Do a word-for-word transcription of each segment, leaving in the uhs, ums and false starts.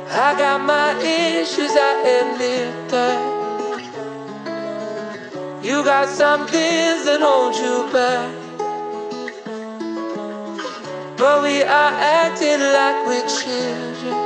I got my issues, I admit that. You got some things that hold you back, but we are acting like we're children,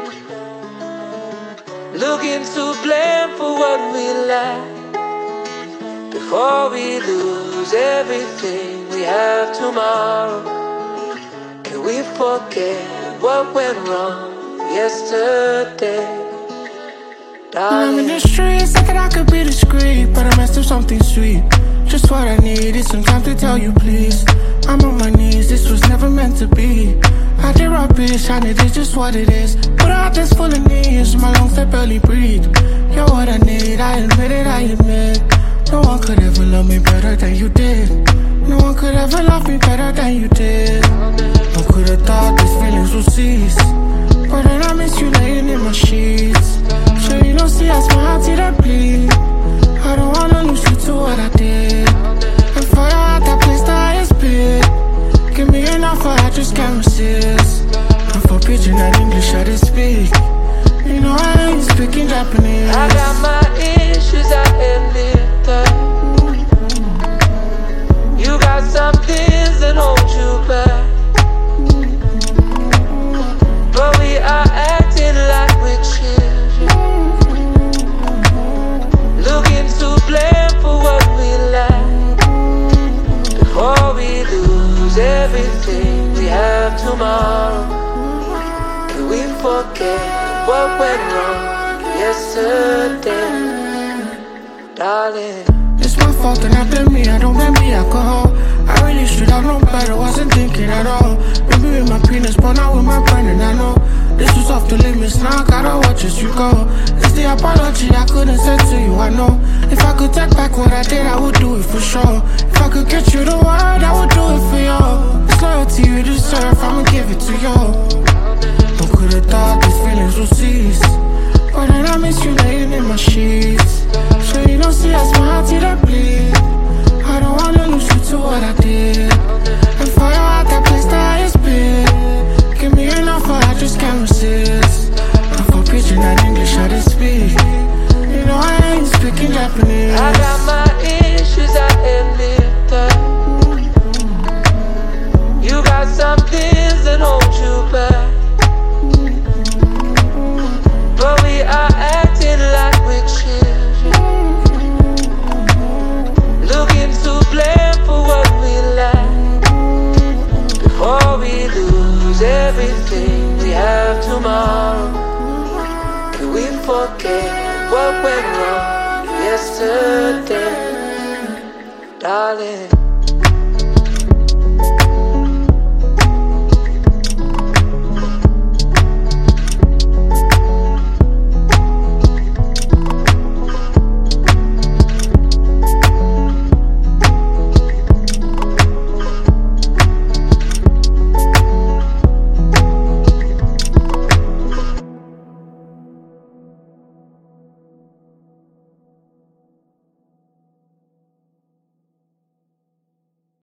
looking to blame for what we lack, before we lose everything we have tomorrow. Can we forget what went wrong yesterday? Darling, I'm in the streets, thinking I could be discreet, but I messed up something sweet. Just what I needed, some time to tell you please. I'm on my knees, this was never meant to be. I did rubbish, I need it just what it is. Put out this full of needs, my lungs they barely breathe. You're what I need, I admit it, I admit. No one could ever love me better than you did. No one could ever love me better than you did. I could have thought these feelings would cease, but then I miss you laying in my sheets. Sure you don't see I smile till I bleed. I don't wanna lose you to what I did. And for you at that place the highest bid. Give me an offer, I just can't resist. And for pidgin and English I did speak. You know I ain't speaking Japanese. I got my issues, I admit that. You got some things that hold you back, but we are acting like we're children, looking to blame for what we lack, before we lose everything we have tomorrow. Can we forget what went wrong yesterday? Darling, it's my fault and I blame me, I don't blame the alcohol. I really should have known better, wasn't thinking at all. Maybe with my penis, but not with my brain, and I know this was off the limits, now I gotta watch as you go. It's the apology I couldn't send to you, I know. If I could take back what I did, I would do it for sure. If I could get you the word, I would do it for you. It's loyalty you deserve, I'ma give it to you. Who could've thought these feelings would cease, but then I miss you laying in my sheets. So you don't see I smile till I bleed. I don't wanna lose you to what I did. And for you at that place the highest bid. Give me an offer, I just can't resist. And for pidgin and English I did speak. You know I ain't speaking Japanese. I got my issues, I admit that. You got some things that hold you back, but we are acting like we're children, looking to blame for what we lack, before we lose everything we have tomorrow. Can we forget what went wrong yesterday? Darling,